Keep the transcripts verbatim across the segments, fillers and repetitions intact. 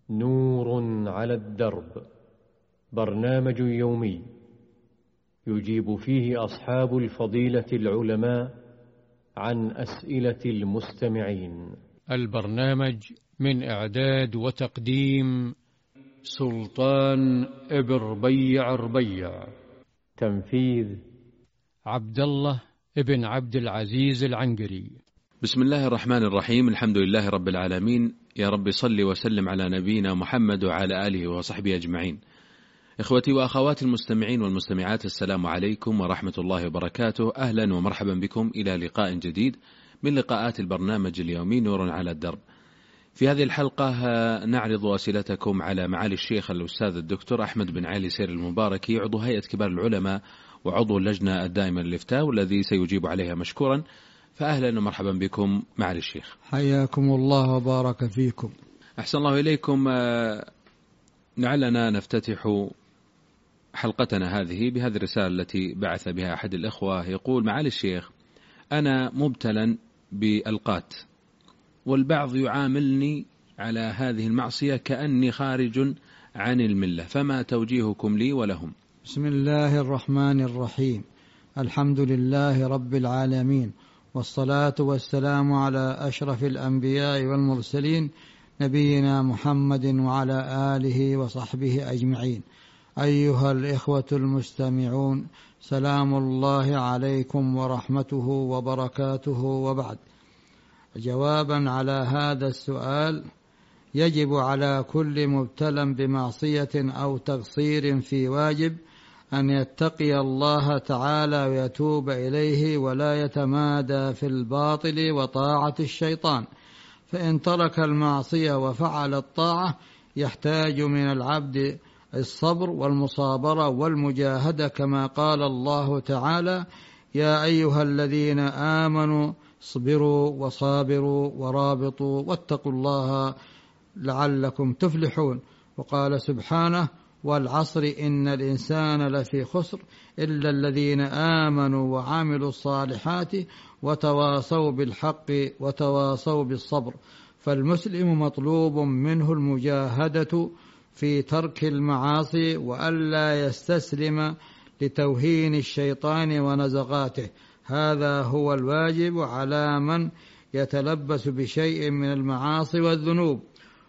نور على الدرب، برنامج يومي يجيب فيه أصحاب الفضيلة العلماء عن أسئلة المستمعين. البرنامج من إعداد وتقديم سلطان ابن ربيع ربيع، تنفيذ عبد الله ابن عبد العزيز العنقري. بسم الله الرحمن الرحيم. الحمد لله رب العالمين. يا رب صل وسلم على نبينا محمد وعلى آله وصحبه أجمعين. إخوتي وأخواتي المستمعين والمستمعات، السلام عليكم ورحمة الله وبركاته. أهلا ومرحبا بكم إلى لقاء جديد من لقاءات البرنامج اليومي نور على الدرب. في هذه الحلقة نعرض أسئلتكم على معالي الشيخ الأستاذ الدكتور أحمد بن علي سير المباركي، عضو هيئة كبار العلماء وعضو اللجنة الدائمة للإفتاء، والذي سيجيب عليها مشكورا. فأهلا ومرحبا بكم معالي الشيخ. حياكم الله وبارك فيكم. أحسن الله إليكم. لعلنا نفتتح حلقتنا هذه بهذه الرسالة التي بعث بها أحد الإخوة، يقول: معالي الشيخ، أنا مبتلا بالقات، والبعض يعاملني على هذه المعصية كأني خارج عن الملة، فما توجيهكم لي ولهم؟ بسم الله الرحمن الرحيم. الحمد لله رب العالمين، والصلاة والسلام على أشرف الأنبياء والمرسلين، نبينا محمد وعلى آله وصحبه أجمعين. أيها الإخوة المستمعون، سلام الله عليكم ورحمته وبركاته، وبعد. جوابا على هذا السؤال: يجب على كل مبتلى بمعصية أو تقصير في واجب أن يتقي الله تعالى ويتوب إليه، ولا يتمادى في الباطل وطاعة الشيطان، فإن ترك المعصية وفعل الطاعة يحتاج من العبد الصبر والمصابرة والمجاهدة، كما قال الله تعالى: يا أيها الذين آمنوا اصبروا وصابروا ورابطوا واتقوا الله لعلكم تفلحون. وقال سبحانه: والعصر إن الإنسان لفي خسر إلا الذين آمنوا وعملوا الصالحات وتواصوا بالحق وتواصوا بالصبر. فالمسلم مطلوب منه المجاهدة في ترك المعاصي، وألا يستسلم لتوهين الشيطان ونزغاته. هذا هو الواجب على من يتلبس بشيء من المعاصي والذنوب.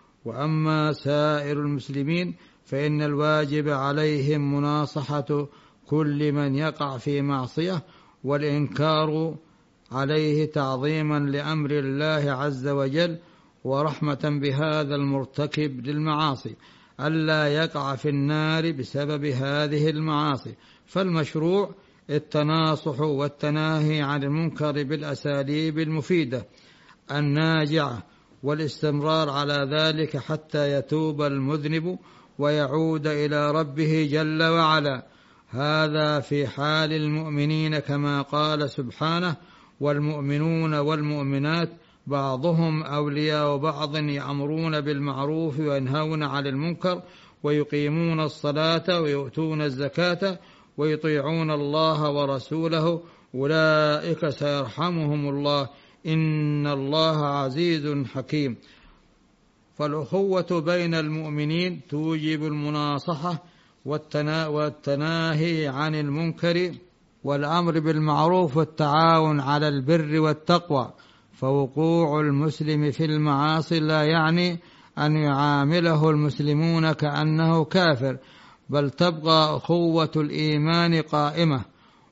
وأما سائر المسلمين فإن الواجب عليهم مناصحة كل من يقع في معصية، والإنكار عليه تعظيما لأمر الله عز وجل، ورحمة بهذا المرتكب للمعاصي ألا يقع في النار بسبب هذه المعاصي. فالمشروع التناصح والتناهي عن المنكر بالأساليب المفيدة الناجعة، والاستمرار على ذلك حتى يتوب المذنب ويعود إلى ربه جل وعلا. هذا في حال المؤمنين، كما قال سبحانه: والمؤمنون والمؤمنات بعضهم أولياء بعض يأمرون بالمعروف وينهون عن المنكر ويقيمون الصلاة ويؤتون الزكاة ويطيعون الله ورسوله أولئك سيرحمهم الله إن الله عزيز حكيم. فالأخوة بين المؤمنين توجب المناصحة والتناهي عن المنكر والأمر بالمعروف والتعاون على البر والتقوى. فوقوع المسلم في المعاصي لا يعني أن يعامله المسلمون كأنه كافر، بل تبقى أخوة الإيمان قائمة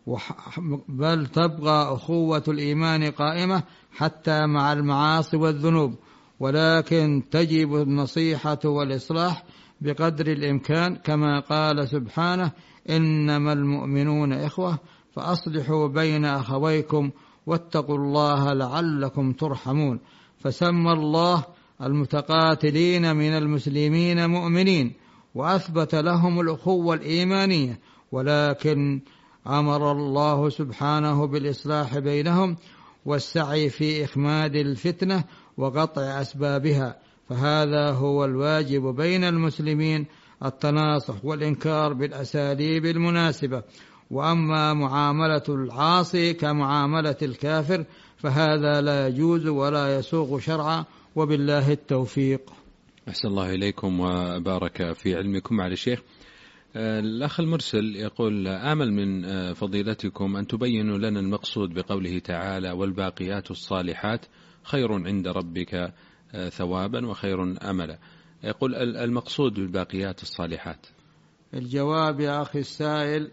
بل تبقى أخوة الإيمان قائمة حتى مع المعاصي والذنوب، ولكن تجب النصيحة والإصلاح بقدر الإمكان، كما قال سبحانه: إنما المؤمنون إخوة فأصلحوا بين أخويكم واتقوا الله لعلكم ترحمون. فسمى الله المتقاتلين من المسلمين مؤمنين، وأثبت لهم الأخوة الإيمانية، ولكن أمر الله سبحانه بالإصلاح بينهم والسعي في إخماد الفتنة وقطع أسبابها. فهذا هو الواجب بين المسلمين، التناصح والإنكار بالأساليب المناسبة. وأما معاملة العاصي كمعاملة الكافر فهذا لا يجوز ولا يسوغ شرعا، وبالله التوفيق. أحسن الله إليكم وبارك في علمكم معالي الشيخ. الأخ المرسل يقول: آمل من فضيلتكم أن تبينوا لنا المقصود بقوله تعالى: والباقيات الصالحات خير عند ربك ثوابا وخير أملا. يقول: المقصود بالباقيات الصالحات. الجواب يا أخي السائل: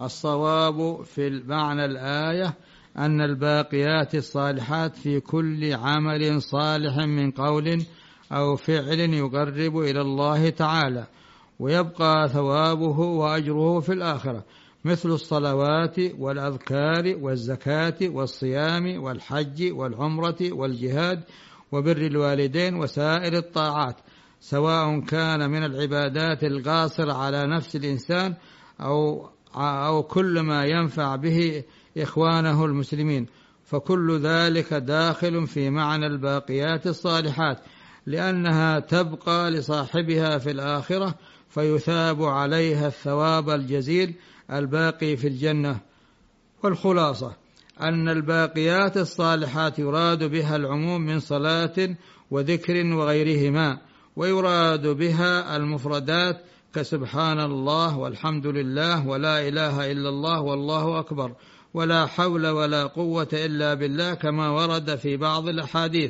الصواب في المعنى الآية أن الباقيات الصالحات في كل عمل صالح من قول أو فعل يقرب إلى الله تعالى، ويبقى ثوابه وأجره في الآخرة، مثل الصلوات والأذكار والزكاة والصيام والحج والعمرة والجهاد وبر الوالدين وسائر الطاعات، سواء كان من العبادات القاصرة على نفس الإنسان أو أو كل ما ينفع به إخوانه المسلمين، فكل ذلك داخل في معنى الباقيات الصالحات، لأنها تبقى لصاحبها في الآخرة فيثاب عليها الثواب الجزيل الباقي في الجنة. والخلاصة أن الباقيات الصالحات يراد بها العموم من صلاة وذكر وغيرهما، ويراد بها المفردات كسبحان الله والحمد لله ولا إله إلا الله والله أكبر ولا حول ولا قوة إلا بالله، كما ورد في بعض الأحاديث،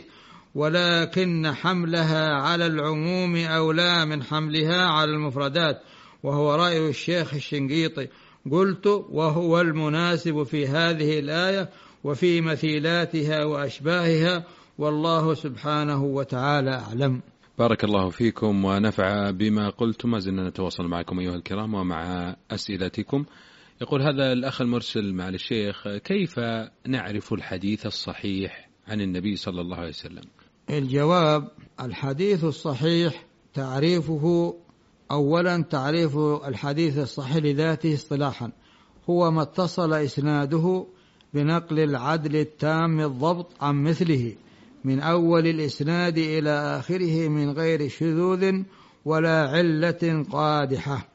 ولكن حملها على العموم أولى من حملها على المفردات، وهو رأي الشيخ الشنقيطي. قلت: وهو المناسب في هذه الآية وفي مثيلاتها وأشباهها، والله سبحانه وتعالى أعلم. بارك الله فيكم ونفع بما قلتم. ما زلنا نتواصل معكم أيها الكرام ومع أسئلتكم. يقول هذا الأخ المرسل: معالي الشيخ، كيف نعرف الحديث الصحيح عن النبي صلى الله عليه وسلم؟ الجواب: الحديث الصحيح تعريفه أولا تعريف الحديث الصحيح لذاته اصطلاحا هو ما اتصل إسناده بنقل العدل التام الضبط عن مثله من أول الإسناد إلى آخره من غير شذوذ ولا علة قادحة.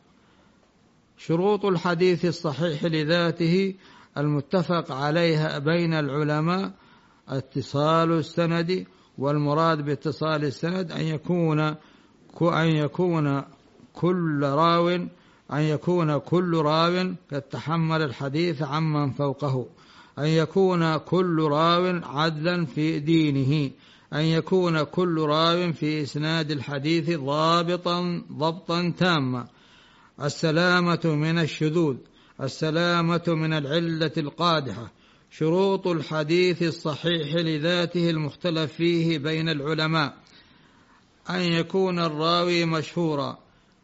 شروط الحديث الصحيح لذاته المتفق عليها بين العلماء: اتصال السند، والمراد باتصال السند أن يكون أن يكون كل راو أن يكون كل راو قد تحمل الحديث عمن فوقه، أن يكون كل راو عدلا في دينه، أن يكون كل راو في إسناد الحديث ضابطا ضبطا تاما، السلامة من الشذوذ، السلامة من العلة القادحة. شروط الحديث الصحيح لذاته المختلف فيه بين العلماء: أن يكون الراوي مشهورا،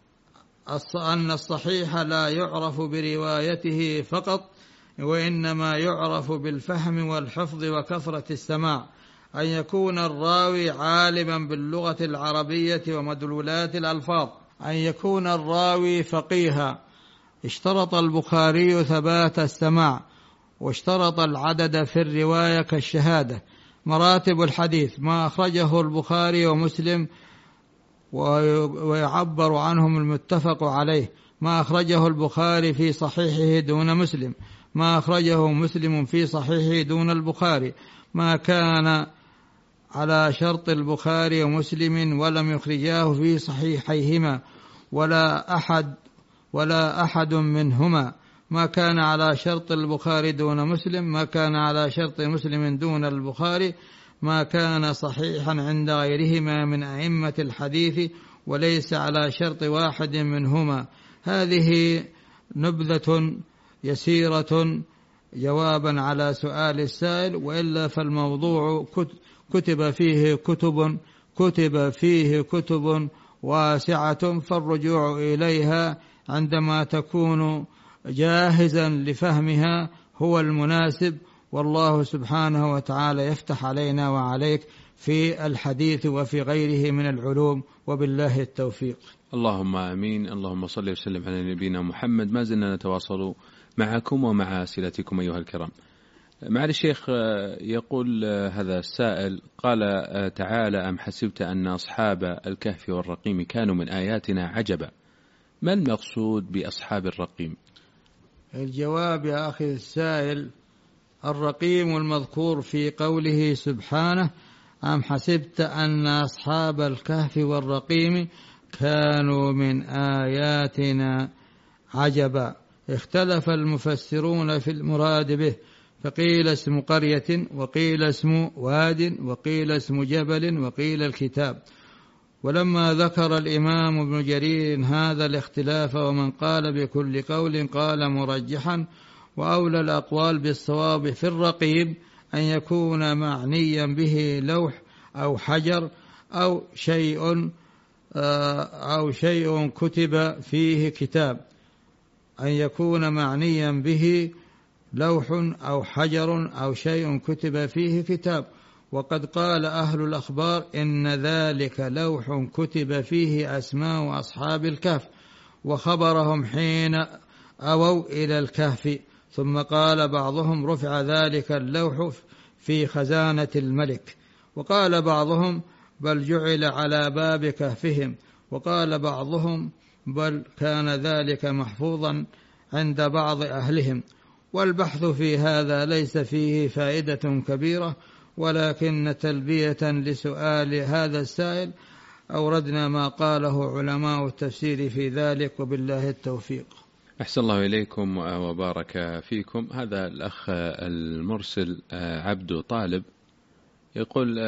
أن الصحيح لا يعرف بروايته فقط وإنما يعرف بالفهم والحفظ وكثرة السماع، أن يكون الراوي عالما باللغة العربية ومدلولات الألفاظ، أن يكون الراوي فقيها. اشترط البخاري ثبات السماع، واشترط العدد في الرواية كالشهادة. مراتب الحديث: ما أخرجه البخاري ومسلم ويعبر عنهم المتفق عليه، ما أخرجه البخاري في صحيحه دون مسلم، ما أخرجه مسلم في صحيحه دون البخاري، ما كان على شرط البخاري ومسلم ولم يخرجاه في صحيحيهما ولا أحد ولا أحد منهما، ما كان على شرط البخاري دون مسلم، ما كان على شرط مسلم دون البخاري، ما كان صحيحا عند غيرهما من أئمة الحديث وليس على شرط واحد منهما. هذه نبذة يسيرة جوابا على سؤال السائل، وإلا فالموضوع كتب فيه كتب كتب فيه كتب واسعة، فالرجوع إليها عندما تكون جاهزا لفهمها هو المناسب. والله سبحانه وتعالى يفتح علينا وعليك في الحديث وفي غيره من العلوم، وبالله التوفيق. اللهم آمين. اللهم صل وسلم على نبينا محمد. ما زلنا نتواصل معكم ومع أسئلتكم أيها الكرام. معالي الشيخ، يقول هذا السائل: قال تعالى: أم حسبت أن أصحاب الكهف والرقيم كانوا من آياتنا عجبا. ما المقصود بأصحاب الرقيم؟ الجواب يا أخي السائل: الرقيم المذكور في قوله سبحانه أم حسبت أن أصحاب الكهف والرقيم كانوا من آياتنا عجبا. اختلف المفسرون في المراد به، فقيل اسم قرية، وقيل اسم واد، وقيل اسم جبل، وقيل الكتاب. ولما ذكر الإمام ابن جرير هذا الاختلاف ومن قال بكل قول قال مرجحا، وأولى الأقوال بالصواب في الرقيب أن يكون معنيا به لوح أو حجر أو شيء أو شيء كتب فيه كتاب، أن يكون معنيا به لوح أو حجر أو شيء كتب فيه كتاب. وقد قال أهل الأخبار إن ذلك لوح كتب فيه أسماء أصحاب الكهف وخبرهم حين أووا إلى الكهف. ثم قال بعضهم رفع ذلك اللوح في خزانة الملك، وقال بعضهم بل جعل على باب كهفهم، وقال بعضهم بل كان ذلك محفوظا عند بعض أهلهم. والبحث في هذا ليس فيه فائدة كبيرة، ولكن تلبية لسؤال هذا السائل أوردنا ما قاله علماء التفسير في ذلك، وبالله التوفيق. أحسن الله إليكم وبارك فيكم. هذا الأخ المرسل عبد طالب يقول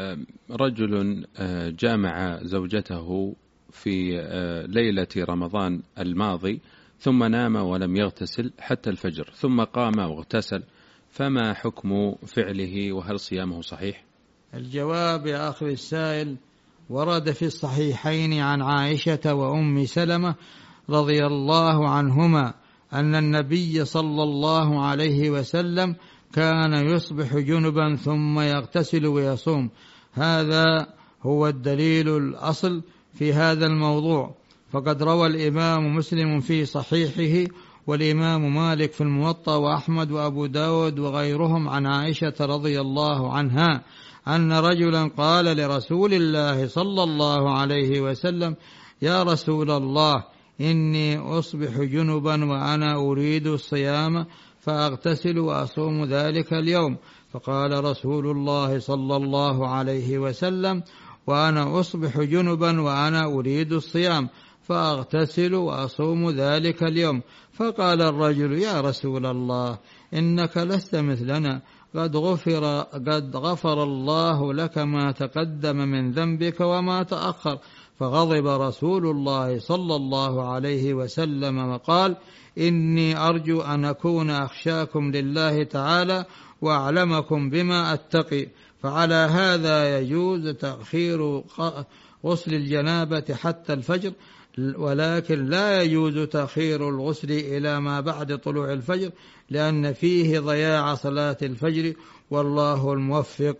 رجل جامع زوجته في ليلة رمضان الماضي ثم نام ولم يغتسل حتى الفجر، ثم قام واغتسل، فما حكم فعله وهل صيامه صحيح؟ الجواب يا أخي السائل، ورد في الصحيحين عن عائشة وأم سلمة رضي الله عنهما أن النبي صلى الله عليه وسلم كان يصبح جنبا ثم يغتسل ويصوم. هذا هو الدليل الأصل في هذا الموضوع. فقد روى الإمام مسلم في صحيحه والإمام مالك في الموطأ وأحمد وأبو داود وغيرهم عن عائشة رضي الله عنها أن رجلا قال لرسول الله صلى الله عليه وسلم: يا رسول الله، إني أصبح جنبا وأنا أريد الصيام فأغتسل وأصوم ذلك اليوم. فقال رسول الله صلى الله عليه وسلم: وأنا أصبح جنبا وأنا أريد الصيام فأغتسل وأصوم ذلك اليوم. فقال الرجل: يا رسول الله، إنك لست مثلنا، قد غفر, قد غفر الله لك ما تقدم من ذنبك وما تأخر. فغضب رسول الله صلى الله عليه وسلم وقال: إني أرجو أن أكون أخشاكم لله تعالى وأعلمكم بما أتقي. فعلى هذا يجوز تأخير غسل الجنابة حتى الفجر، ولكن لا يجوز تأخير الغسل إلى ما بعد طلوع الفجر، لأن فيه ضياع صلاة الفجر، والله الموفق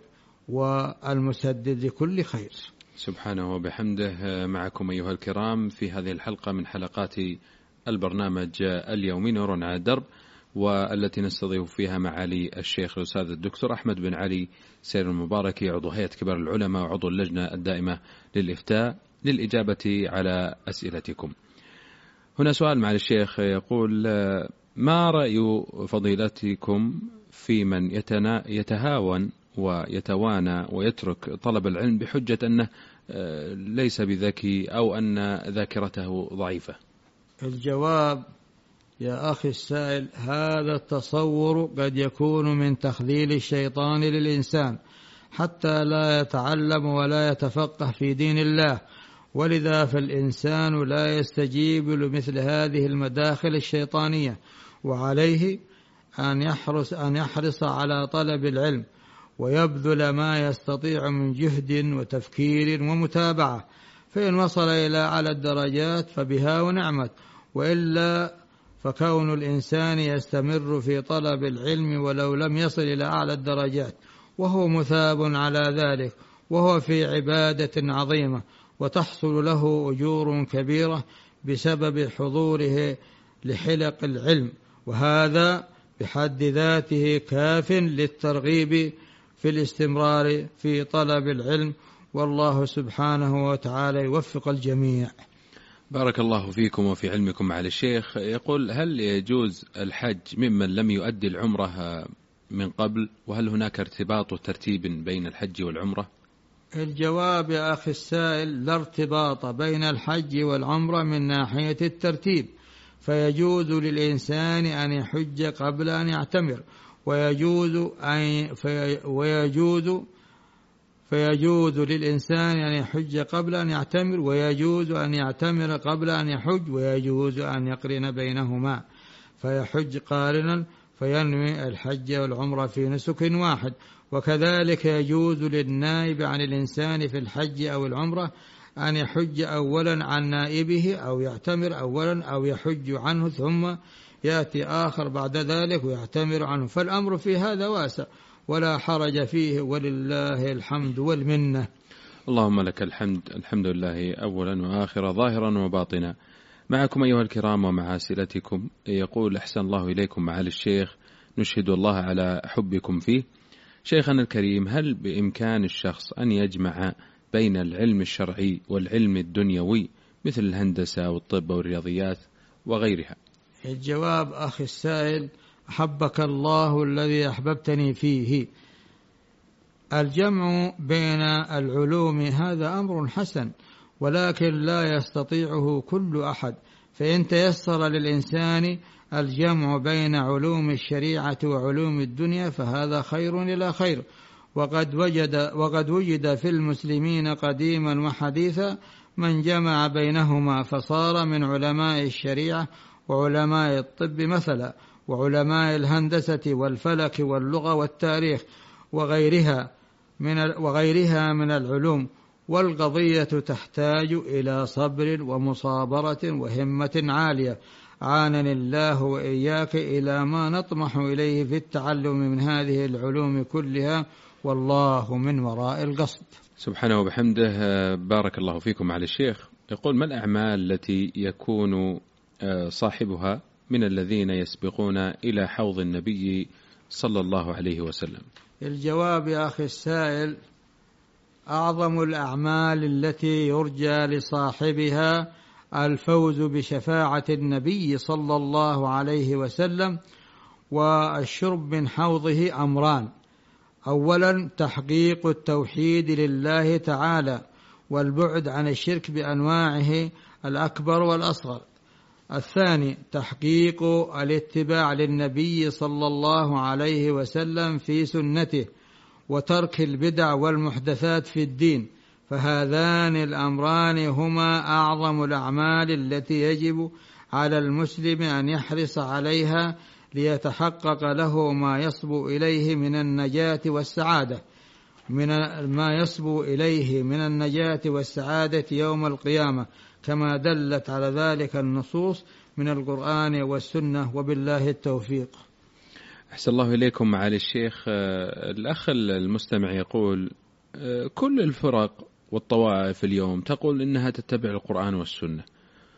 والمسدد لكل خير. سبحانه وبحمده. معكم أيها الكرام في هذه الحلقة من حلقات البرنامج اليومي نور على الدرب، والتي نستضيف فيها معالي الشيخ الأستاذ الدكتور أحمد بن علي سير المباركي، عضو هيئة كبار العلماء وعضو اللجنة الدائمة للإفتاء، للإجابة على أسئلتكم. هنا سؤال معالي الشيخ يقول: ما رأي فضيلتكم في من يتهاون ويتوانى ويترك طلب العلم بحجة أنه ليس بذكي أو أن ذاكرته ضعيفة؟ الجواب يا أخي السائل، هذا التصور قد يكون من تخذيل الشيطان للإنسان حتى لا يتعلم ولا يتفقه في دين الله، ولذا فالإنسان لا يستجيب لمثل هذه المداخل الشيطانية، وعليه أن يحرص أن يحرص على طلب العلم ويبذل ما يستطيع من جهد وتفكير ومتابعة، فإن وصل إلى أعلى الدرجات فبها ونعمت، وإلا فكون الإنسان يستمر في طلب العلم ولو لم يصل إلى أعلى الدرجات وهو مثاب على ذلك، وهو في عبادة عظيمة وتحصل له أجور كبيرة بسبب حضوره لحلق العلم، وهذا بحد ذاته كاف للترغيب في الاستمرار في طلب العلم، والله سبحانه وتعالى يوفق الجميع. بارك الله فيكم وفي علمكم معالي الشيخ. يقول: هل يجوز الحج ممن لم يؤدي العمرة من قبل؟ وهل هناك ارتباط وترتيب بين الحج والعمرة؟ الجواب يا أخي السائل: لا ارتباط بين الحج والعمرة من ناحية الترتيب، فيجوز للإنسان أن يحج قبل أن يعتمر، ويجوز أن في ويجوز فيجوز للإنسان أن يحج قبل أن يعتمر، ويجوز أن يعتمر قبل أن يحج، ويجوز أن يقرن بينهما فيحج قارنا فينوي الحج والعمرة في نسك واحد. وكذلك يجوز للنائب عن الإنسان في الحج أو العمرة أن يحج أولا عن نائبه، أو يعتمر أولا أو يحج عنه ثم يأتي آخر بعد ذلك ويعتمر عنه، فالأمر في هذا واسع ولا حرج فيه، ولله الحمد والمنة. اللهم لك الحمد، الحمد لله أولا وآخرا ظاهرا وباطنا. معكم أيها الكرام ومع أسئلتكم. يقول: أحسن الله إليكم معالي الشيخ، نشهد الله على حبكم فيه. شيخنا الكريم، هل بإمكان الشخص أن يجمع بين العلم الشرعي والعلم الدنيوي مثل الهندسة والطب والرياضيات وغيرها؟ الجواب أخي السائل: أحبك الله الذي أحببتني فيه. الجمع بين العلوم هذا أمر حسن، ولكن لا يستطيعه كل أحد، فإن تيسر للإنسان الجمع بين علوم الشريعة وعلوم الدنيا فهذا خير إلى خير. وقد وجد, وقد وجد في المسلمين قديما وحديثا من جمع بينهما فصار من علماء الشريعة وعلماء الطب مثلا، وعلماء الهندسة والفلك واللغة والتاريخ وغيرها من وغيرها من العلوم. والقضية تحتاج إلى صبر ومصابرة وهمة عالية، عانني الله وإياك إلى ما نطمح إليه في التعلم من هذه العلوم كلها، والله من وراء القصد. سبحانه وبحمده. بارك الله فيكم على الشيخ. يقول: ما الأعمال التي يكون صاحبها من الذين يسبقون إلى حوض النبي صلى الله عليه وسلم؟ الجواب يا أخي السائل: أعظم الأعمال التي يرجى لصاحبها الفوز بشفاعة النبي صلى الله عليه وسلم والشرب من حوضه أمران: أولا تحقيق التوحيد لله تعالى والبعد عن الشرك بأنواعه الأكبر والأصغر. الثاني تحقيق الاتباع للنبي صلى الله عليه وسلم في سنته وترك البدع والمحدثات في الدين، فهذان الأمران هما أعظم الأعمال التي يجب على المسلم أن يحرص عليها ليتحقق له ما يصبو إليه من النجاة والسعادة من ما يصبو إليه من النجاة والسعادة يوم القيامة، كما دلت على ذلك النصوص من القرآن والسنة، وبالله التوفيق. أحسن الله إليكم معالي الشيخ. الأخ المستمع يقول: كل الفرق والطوائف اليوم تقول إنها تتبع القرآن والسنة،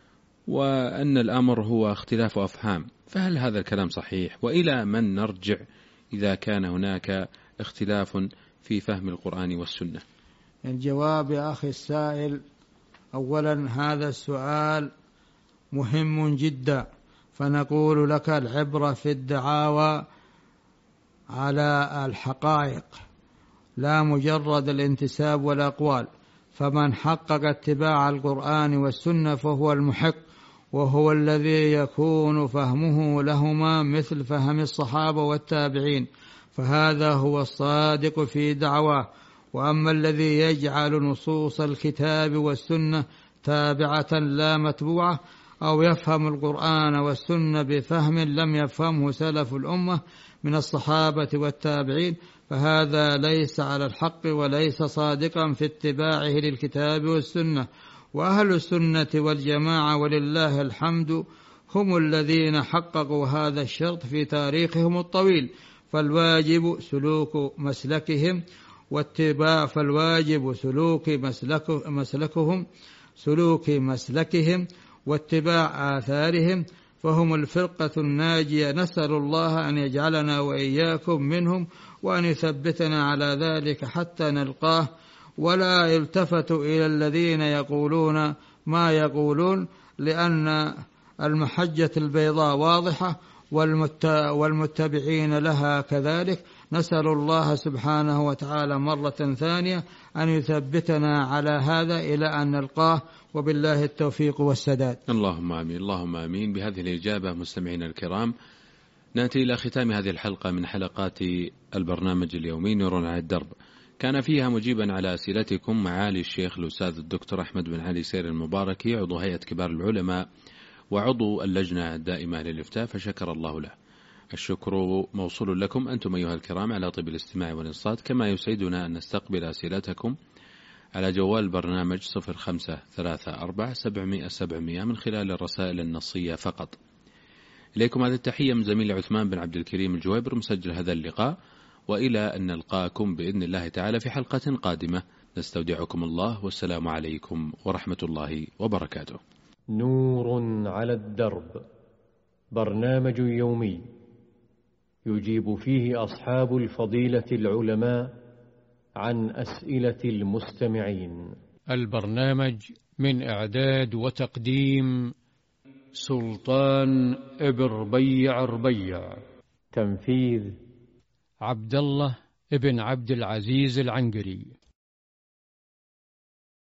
وأن الأمر هو اختلاف أفهام، فهل هذا الكلام صحيح؟ وإلى من نرجع إذا كان هناك اختلاف في فهم القرآن والسنة؟ الجواب يا أخي السائل: أولا هذا السؤال مهم جدا، فنقول لك العبرة في الدعاوى على الحقائق لا مجرد الانتساب والأقوال، فمن حقق اتباع القرآن والسنة فهو المحق، وهو الذي يكون فهمه لهما مثل فهم الصحابة والتابعين، فهذا هو الصادق في دعواه. وأما الذي يجعل نصوص الكتاب والسنة تابعة لا متبوعة، أو يفهم القرآن والسنة بفهم لم يفهمه سلف الأمة من الصحابة والتابعين، فهذا ليس على الحق وليس صادقا في اتباعه للكتاب والسنة. وأهل السنة والجماعة ولله الحمد هم الذين حققوا هذا الشرط في تاريخهم الطويل، فالواجب سلوك مسلكهم واتباع فالواجب سلوك مسلك مسلكهم سلوك مسلكهم واتباع آثارهم، فهم الفرقة الناجية. نسأل الله أن يجعلنا وإياكم منهم، وأن يثبتنا على ذلك حتى نلقاه، ولا يلتفت إلى الذين يقولون ما يقولون، لأن المحجة البيضاء واضحة والمتبعين لها كذلك. نسأل الله سبحانه وتعالى مرة ثانية أن يثبتنا على هذا إلى أن نلقاه، وبالله التوفيق والسداد. اللهم آمين. اللهم آمين. بهذه الإجابة مستمعينا الكرام نأتي إلى ختام هذه الحلقة من حلقات البرنامج اليومي نور على الدرب، كان فيها مجيبا على أسئلتكم معالي الشيخ الأستاذ الدكتور أحمد بن علي سير المباركي، عضو هيئة كبار العلماء وعضو اللجنة الدائمة للإفتاء، فشكر الله له. الشكر موصول لكم أنتم أيها الكرام على طيب الاستماع والإنصات، كما يسعدنا أن نستقبل أسئلتكم على جوال البرنامج صفر خمسة ثلاثة أربعة سبعمائة سبعمائة من خلال الرسائل النصية فقط. إليكم هذه التحية من زميل عثمان بن عبد الكريم الجويبر مسجل هذا اللقاء، وإلى أن نلقاكم بإذن الله تعالى في حلقة قادمة، نستودعكم الله والسلام عليكم ورحمة الله وبركاته. نور على الدرب، برنامج يومي يجيب فيه أصحاب الفضيلة العلماء عن أسئلة المستمعين. البرنامج من إعداد وتقديم سلطان ابن ربيع ربيع، تنفيذ عبد الله ابن عبد العزيز العنقري.